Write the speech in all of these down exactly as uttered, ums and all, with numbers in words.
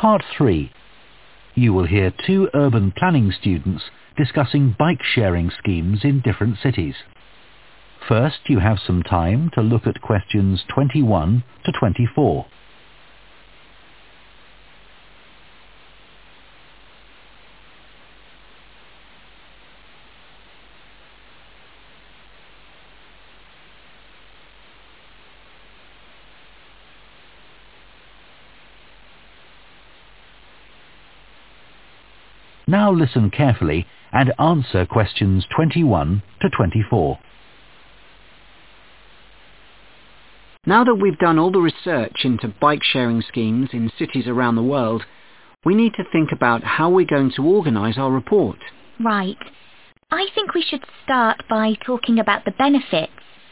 Part three. You will hear two urban planning students discussing bike-sharing schemes in different cities. First, you have some time to look at questions twenty-one to twenty-four. Now listen carefully and answer questions twenty-one to twenty-four. Now that we've done all the research into bike-sharing schemes in cities around the world, we need to think about how we're going to organise our report. Right. I think we should start by talking about the benefits.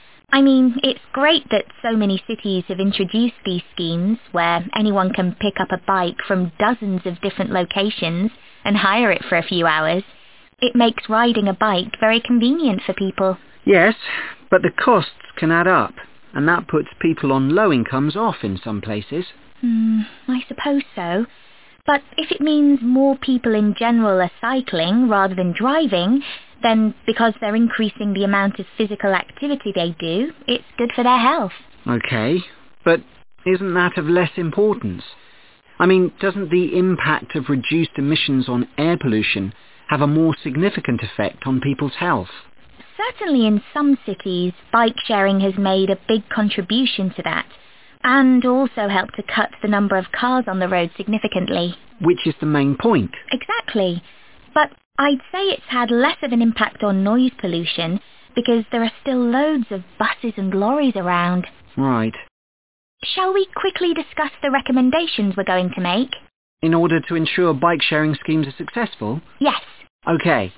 I mean, it's great that so many cities have introduced these schemes where anyone can pick up a bike from dozens of different locations and hire it for a few hours. It makes riding a bike very convenient for people. Yes, but the costs can add up, and that puts people on low incomes off in some places. Hmm, I suppose so. But if it means more people in general are cycling rather than driving, then because they're increasing the amount of physical activity they do, it's good for their health. Okay, but isn't that of less importance? I mean, doesn't the impact of reduced emissions on air pollution have a more significant effect on people's health? Certainly in some cities, bike sharing has made a big contribution to that, and also helped to cut the number of cars on the road significantly. Which is the main point. Exactly. But I'd say it's had less of an impact on noise pollution because there are still loads of buses and lorries around. Right. Shall we quickly discuss the recommendations we're going to make? In order to ensure bike-sharing schemes are successful? Yes. Okay.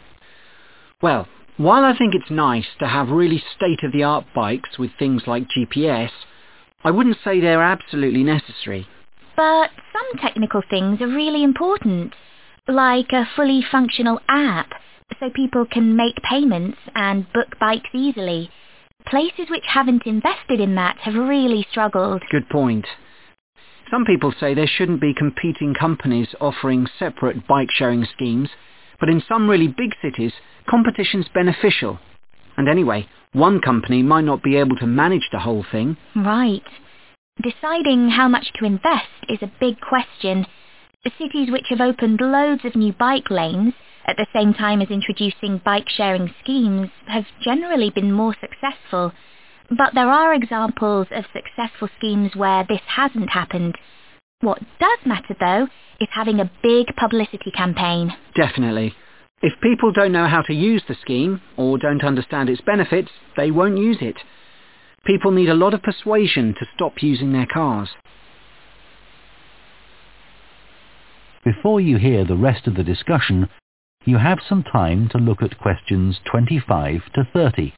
Well, while I think it's nice to have really state-of-the-art bikes with things like G P S, I wouldn't say they're absolutely necessary. But some technical things are really important, like a fully functional app, so people can make payments and book bikes easily. Places which haven't invested in that have really struggled. Good point. Some people say there shouldn't be competing companies offering separate bike-sharing schemes, but in some really big cities, competition's beneficial. And anyway, one company might not be able to manage the whole thing. Right. Deciding how much to invest is a big question. The cities which have opened loads of new bike lanes at the same time as introducing bike-sharing schemes have generally been more successful. But there are examples of successful schemes where this hasn't happened. What does matter, though, is having a big publicity campaign. Definitely. If people don't know how to use the scheme, or don't understand its benefits, they won't use it. People need a lot of persuasion to stop using their cars. Before you hear the rest of the discussion, you have some time to look at questions twenty-five to thirty.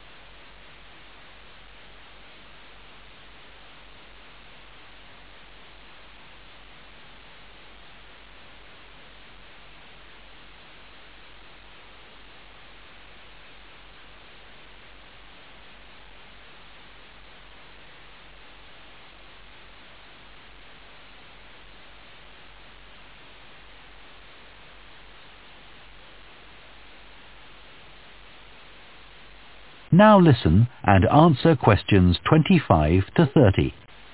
Now listen and answer questions twenty-five to thirty.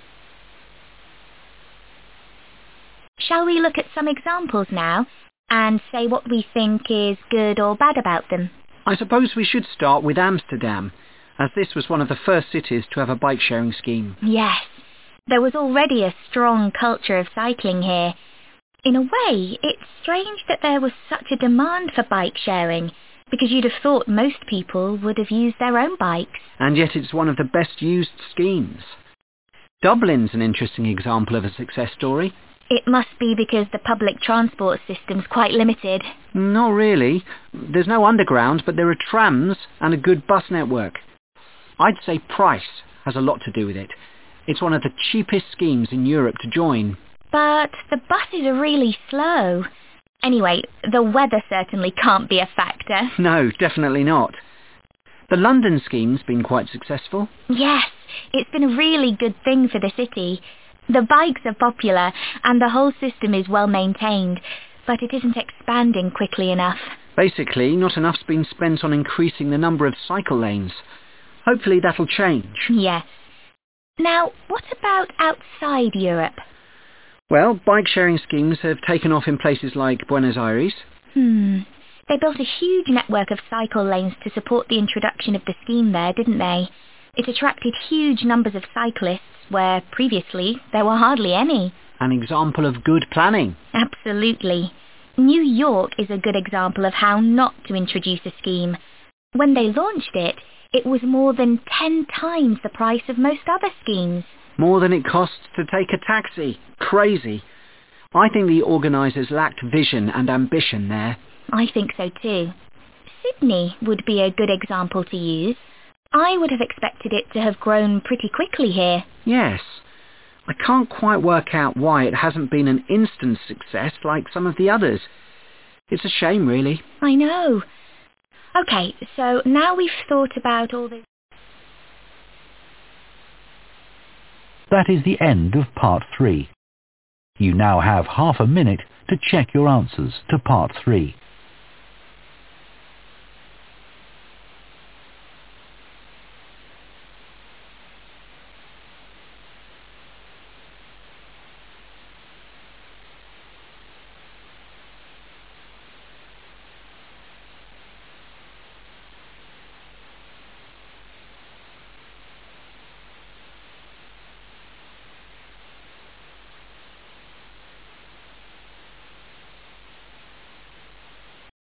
Shall we look at some examples now and say what we think is good or bad about them? I suppose we should start with Amsterdam, as this was one of the first cities to have a bike-sharing scheme. Yes. There was already a strong culture of cycling here. In a way, it's strange that there was such a demand for bike sharing, because you'd have thought most people would have used their own bikes. And yet it's one of the best used schemes. Dublin's an interesting example of a success story. It must be because the public transport system's quite limited. Not really. There's no underground, but there are trams and a good bus network. I'd say price has a lot to do with it. It's one of the cheapest schemes in Europe to join. But the buses are really slow. Anyway, the weather certainly can't be a factor. No, definitely not. The London scheme's been quite successful. Yes, it's been a really good thing for the city. The bikes are popular and the whole system is well maintained, but it isn't expanding quickly enough. Basically, not enough's been spent on increasing the number of cycle lanes. Hopefully that'll change. Yes. Now, what about outside Europe? Well, bike-sharing schemes have taken off in places like Buenos Aires. Hmm. They built a huge network of cycle lanes to support the introduction of the scheme there, didn't they? It attracted huge numbers of cyclists where previously there were hardly any. An example of good planning. Absolutely. New York is a good example of how not to introduce a scheme. When they launched it, it was more than ten times the price of most other schemes. More than it costs to take a taxi. Crazy. I think the organisers lacked vision and ambition there. I think so too. Sydney would be a good example to use. I would have expected it to have grown pretty quickly here. Yes. I can't quite work out why it hasn't been an instant success like some of the others. It's a shame, really. I know. OK, so now we've thought about all this... That is the end of part three. You now have half a minute to check your answers to part three.